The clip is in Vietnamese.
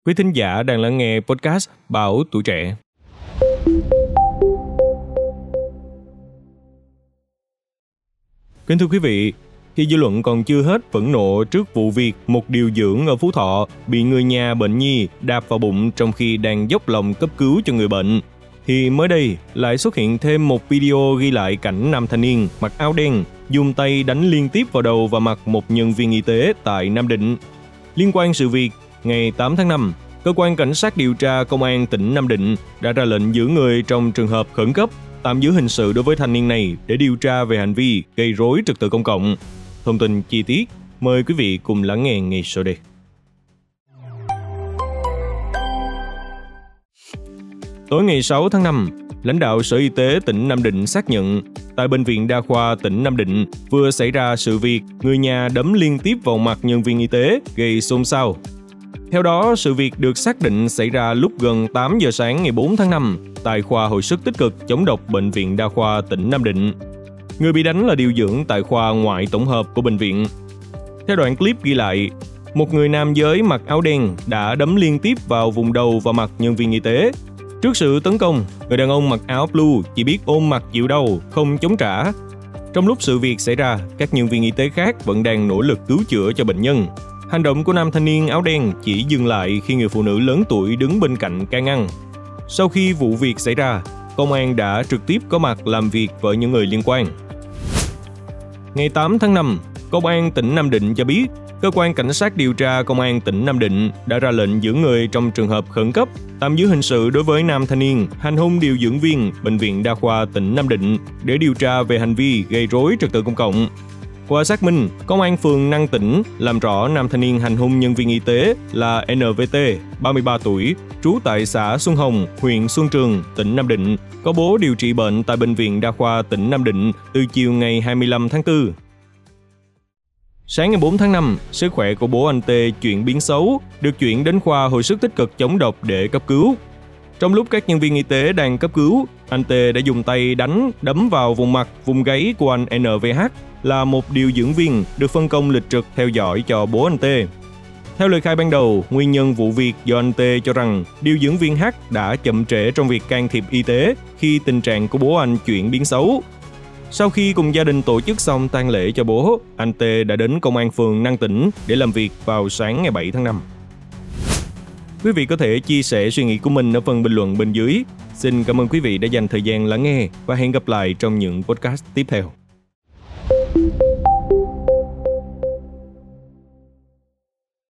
Quý thính giả đang lắng nghe podcast Báo Tuổi Trẻ. Kính thưa quý vị, khi dư luận còn chưa hết phẫn nộ trước vụ việc một điều dưỡng ở Phú Thọ bị người nhà bệnh nhi đạp vào bụng trong khi đang dốc lòng cấp cứu cho người bệnh, thì mới đây lại xuất hiện thêm một video ghi lại cảnh nam thanh niên mặc áo đen dùng tay đánh liên tiếp vào đầu và mặt một nhân viên y tế tại Nam Định. Liên quan sự việc, ngày 8 tháng 5, Cơ quan Cảnh sát điều tra Công an tỉnh Nam Định đã ra lệnh giữ người trong trường hợp khẩn cấp, tạm giữ hình sự đối với thanh niên này để điều tra về hành vi gây rối trật tự công cộng. Thông tin chi tiết, mời quý vị cùng lắng nghe ngay sau đây. Tối ngày 6 tháng 5, lãnh đạo Sở Y tế tỉnh Nam Định xác nhận tại Bệnh viện Đa khoa tỉnh Nam Định vừa xảy ra sự việc người nhà đấm liên tiếp vào mặt nhân viên y tế gây xôn xao. Theo đó, sự việc được xác định xảy ra lúc gần 8 giờ sáng ngày 4 tháng 5 tại khoa hồi sức tích cực chống độc Bệnh viện Đa khoa tỉnh Nam Định. Người bị đánh là điều dưỡng tại khoa ngoại tổng hợp của bệnh viện. Theo đoạn clip ghi lại, một người nam giới mặc áo đen đã đấm liên tiếp vào vùng đầu và mặt nhân viên y tế. Trước sự tấn công, người đàn ông mặc áo blue chỉ biết ôm mặt chịu đau, không chống trả. Trong lúc sự việc xảy ra, các nhân viên y tế khác vẫn đang nỗ lực cứu chữa cho bệnh nhân. Hành động của nam thanh niên áo đen chỉ dừng lại khi người phụ nữ lớn tuổi đứng bên cạnh can ngăn. Sau khi vụ việc xảy ra, công an đã trực tiếp có mặt làm việc với những người liên quan. Ngày 8 tháng 5, Công an tỉnh Nam Định cho biết, Cơ quan Cảnh sát điều tra Công an tỉnh Nam Định đã ra lệnh giữ người trong trường hợp khẩn cấp, tạm giữ hình sự đối với nam thanh niên hành hung điều dưỡng viên Bệnh viện Đa khoa tỉnh Nam Định để điều tra về hành vi gây rối trật tự công cộng. Qua xác minh, Công an phường Năng Tĩnh làm rõ nam thanh niên hành hung nhân viên y tế là NVT, 33 tuổi, trú tại xã Xuân Hồng, huyện Xuân Trường, tỉnh Nam Định, có bố điều trị bệnh tại Bệnh viện Đa khoa tỉnh Nam Định từ chiều ngày 25 tháng 4. Sáng ngày 4 tháng 5, sức khỏe của bố anh T chuyển biến xấu, được chuyển đến khoa hồi sức tích cực chống độc để cấp cứu. Trong lúc các nhân viên y tế đang cấp cứu, anh T đã dùng tay đấm vào vùng mặt, vùng gáy của anh NVH, là một điều dưỡng viên được phân công lịch trực theo dõi cho bố anh T. Theo lời khai ban đầu, nguyên nhân vụ việc do anh T cho rằng điều dưỡng viên H đã chậm trễ trong việc can thiệp y tế khi tình trạng của bố anh chuyển biến xấu. Sau khi cùng gia đình tổ chức xong tang lễ cho bố, anh T đã đến Công an phường Năng Tĩnh để làm việc vào sáng ngày 7 tháng 5. Quý vị có thể chia sẻ suy nghĩ của mình ở phần bình luận bên dưới. Xin cảm ơn quý vị đã dành thời gian lắng nghe và hẹn gặp lại trong những podcast tiếp theo.